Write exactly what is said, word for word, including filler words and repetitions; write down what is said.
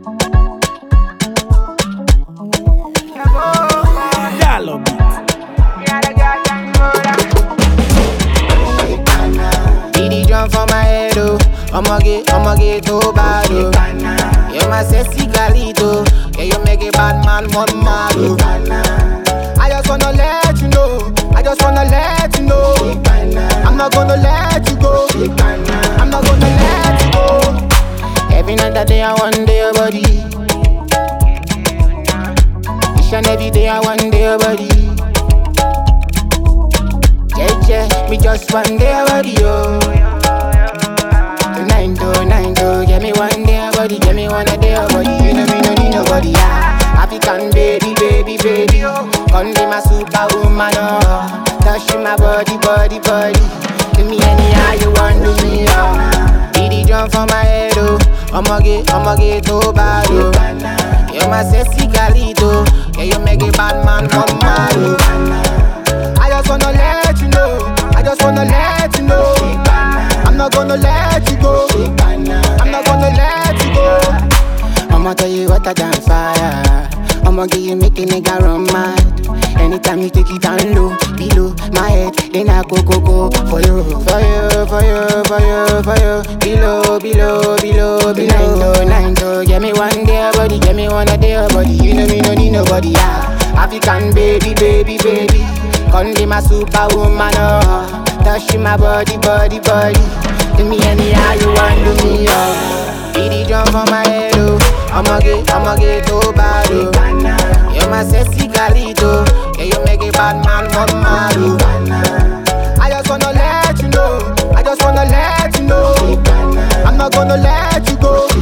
Dialogue. Beat the drum for my head, oh. I'ma get, I'ma get too bad, oh. You're my sexy Galito. Yeah, you make a bad man one mad, oh. I just wanna let you know. I just wanna let you know. I'm not gonna let you go. I'm not gonna let you go. Every night that day I want your body. Each and every day I want your body. Yeah, yeah, me just one day your body, oh. Nine to nine to, get me one day your body, get me one day your body. You know me no need nobody, yeah. African baby, baby, baby, oh. Come be my superwoman, oh. Touch my body, body, body. Do me anyhow you want, do me, oh. Beat the drum for my head, oh. I'ma get, I'ma get too bad, oh. You're my sexy Galito. Yeah, you make a bad man come mad, oh. I just wanna let you know. I just wanna let you know. I'm not gonna let you go. I'm not gonna let you go. I'ma tell you what I done fire. I'ma give you make a nigga run mad. Anytime you take it down low, below my head, then I go go go for you, for you, for you, for you, for you. Below, below, below, below. Nine to nine to, get me one day body, get me one day body. You know me no need nobody, yeah. African baby, baby, baby. Come be my superwoman, oh. Touch my body, body, body. Do me anyhow you want, do me, oh. Beat the drum for my head, oh. I'ma get, I'ma get too bad, oh. You're my sexy Galito. Yeah, you make a bad man come mad, oh. I just wanna let you know. I just wanna let you know. I'm not gonna let you go.